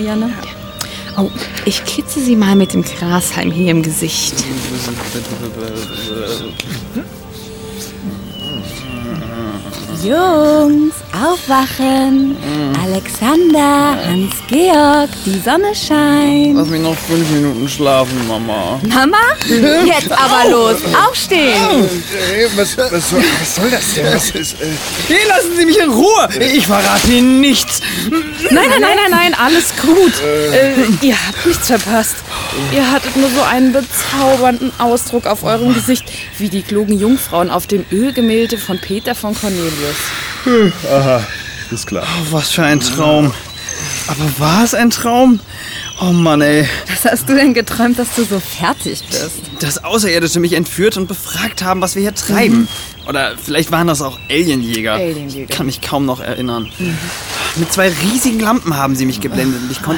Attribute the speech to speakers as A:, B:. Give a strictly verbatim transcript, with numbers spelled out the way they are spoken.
A: Marianne. Oh, ich kitze Sie mal mit dem Grashalm hier im Gesicht. Jungs, aufwachen! Alexander, Hans-Georg, die Sonne scheint.
B: Lass mich noch fünf Minuten schlafen, Mama.
A: Mama? Jetzt aber los, aufstehen!
C: Hey, was, was, soll, was soll das denn? Was ist, äh
B: Hey, lassen Sie mich in Ruhe! Ich verrate Ihnen nichts.
D: Nein, nein, nein, nein, nein, alles gut. Äh, ihr habt nichts verpasst. Ihr hattet nur so einen bezaubernden Ausdruck auf eurem Gesicht, wie die klugen Jungfrauen auf dem Ölgemälde von Peter von Cornelius.
C: Aha, ist klar.
B: Oh, was für ein Traum. Aber war es ein Traum? Oh Mann, ey.
A: Was hast du denn geträumt, dass du so fertig bist?
B: Dass Außerirdische mich entführt und befragt haben, was wir hier treiben. Mhm. Oder vielleicht waren das auch Alienjäger.
D: Alienjäger.
B: Ich kann mich kaum noch erinnern. Mhm. Mit zwei riesigen Lampen haben sie mich geblendet und ich konnte